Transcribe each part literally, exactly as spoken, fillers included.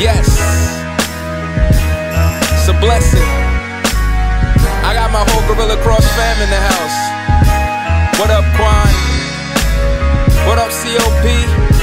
Yes, it's a blessing. I got my whole Gorilla Cross fam in the house. What up, Quan? What up, C O P?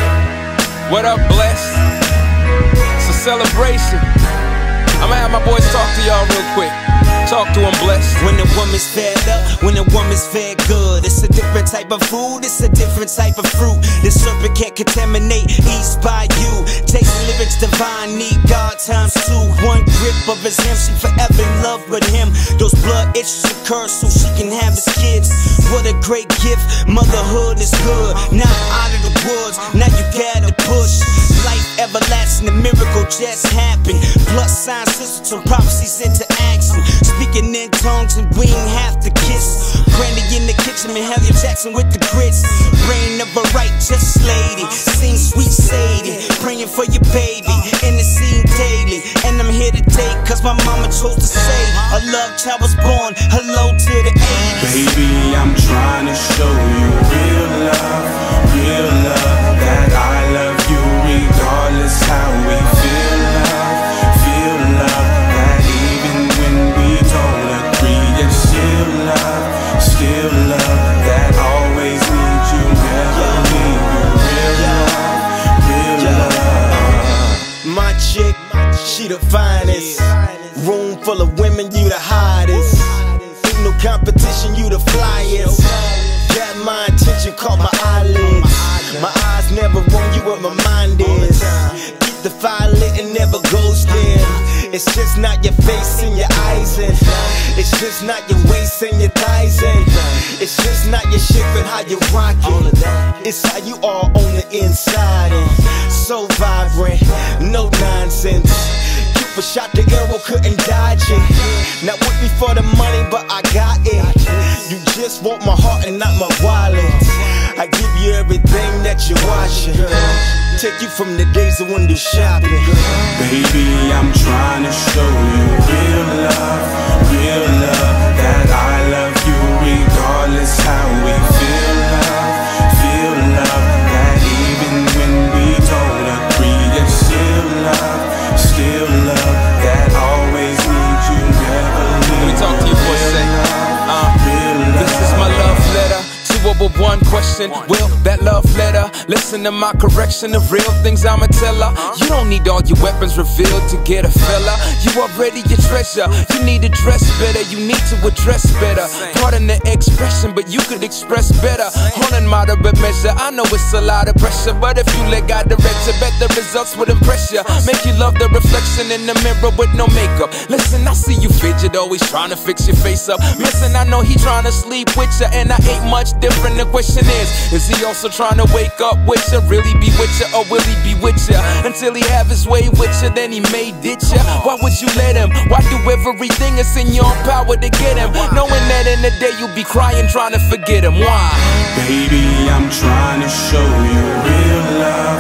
What up, Blessed? It's a celebration. I'ma have my boys talk to y'all real quick. Talk to him, Blessed. When the woman's fed up, when the woman's fed good, it's a different type of food, it's a different type of fruit. The serpent can't contaminate, east by you. Tasting lyrics divine, need God times two. One grip of his hem, she forever in love with him. Those blood itches occur so she can have his kids. What a great gift, motherhood is good. Now out of the woods, now you gotta push. Life everlasting, the miracle just happened. Plus signs, sisters and prophecies into action. Speaking in tongues and we ain't have to kiss. Brandy in the kitchen, Mahalia Jackson with the grits. Brain of a righteous lady, sing sweet Sadie. Praying for your baby, in the scene daily. And I'm here today cause my mama chose to say a love child was born, hello to the eighties. Baby, I'm trying to show you real love, real love. That I love you regardless how we feel love, feel love. That even when we don't agree, it's still love, still love. That always needs you, never leave you. Real love, real love. My chick, she the finest. Room full of women, you the hottest. Ain't no competition, you the flyest. Got my attention, caught my eyelids. My eyes never roam, you what my mind is. Keep the fire lit and never goes dim. It's just not your face and your eyes and it's just not your waist and your thighs and it's just not your shape and how you rock it. It's how you are on the inside and so vibrant, no nonsense. Cupid shot the arrow, couldn't dodge it. Not with me for the money, but I got it. You just want my heart and not my wallet. I give you everything that you're watching. Take you from the days of window shopping. Baby, I'm trying to show you real love, real love. That I love you regardless how we feel love, feel love. That even when we don't agree, it's still love, still love. That always needs you, never leave. Let me talk to you for a second. Uh, this is my love letter. But one question, will that love letter listen to my correction? The real things I'ma tell her. You don't need all your weapons revealed to get a fella. You already your treasure. You need to dress better. You need to address better. Pardon the expression, but you could express better. On a moderate measure, I know it's a lot of pressure, but if you let God direct you, bet the results would impress you. Make you love the reflection in the mirror with no makeup. Listen, I see you fidget, always trying to fix your face up. Listen, I know he trying to sleep with you, and I ain't much different. The question is, is he also trying to wake up with you? Really be with you, or will he be with you until he have his way with you? Then he may ditch you. Why would you let him? Why do everything that's in your power to get him? Knowing that in the day you'll be crying trying to forget him. Why? Baby, I'm trying to show you real love.